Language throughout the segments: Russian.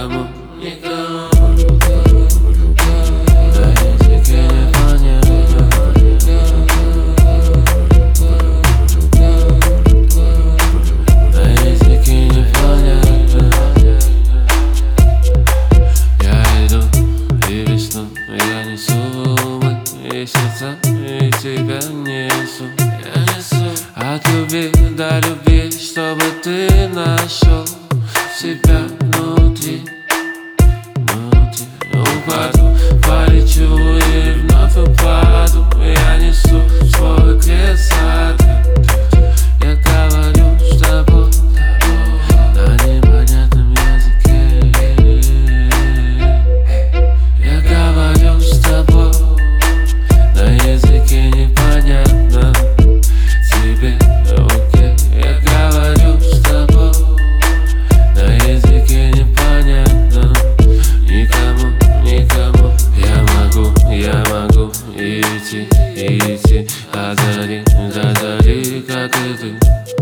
никому, никому. На языке непонятно. На языке непонятно. Я иду и весну, я несу умы и сердца, и тебя несу. От любви до любви, чтобы ты нашел себя внутри. Упаду, полечу и вновь упаду. Я несу свой крест. Я говорю с тобой на непонятном языке. Я говорю с тобой на языке непонятном. Тебе окей. Я говорю с тобой на языке непонятном. Никому, никому. Я могу идти, идти от зари до зари, как и ты.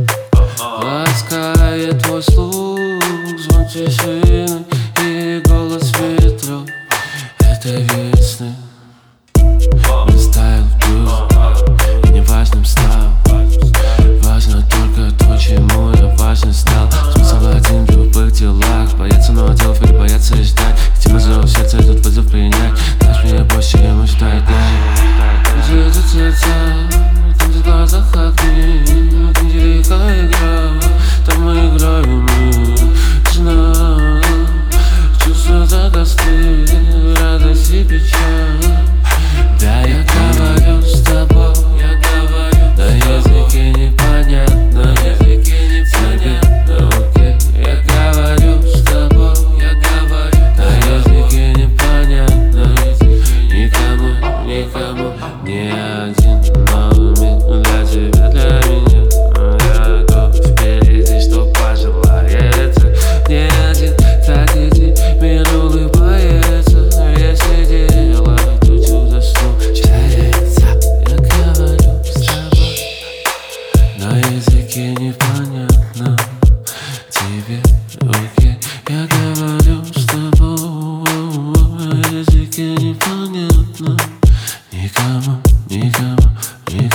Ласкает твой слух, звон тишины и голос ветров этой весны. Растаял в блюз и неважным стал. Важно только то, чему я важен стал. Смысл один в любых делах. Бояться новых делов или бояться и ждать. Тема зовет сердце, этот вызов принять. Дашь мне больше, чем ожидает дай. Где-то сердца, там где в глазах огни. Там где лихо игра, там мы играем мы. Жена, чувства загасты, радость и печаль. Да, я говорю с тобой, я говорю на языке непонятно. Тебе окей. Я говорю с тобой, я говорю на языке непонятно. Никому, никому. Не один новый мир для тебя, для меня. Я готов впереди, что пожелается. Не один, так иди, мир улыбается. Если делать, чудо случается. Я говорю с тобой на языке непонятном. Тебе окей. Я говорю с тобой на языке непонятном. Никому, никому, никому.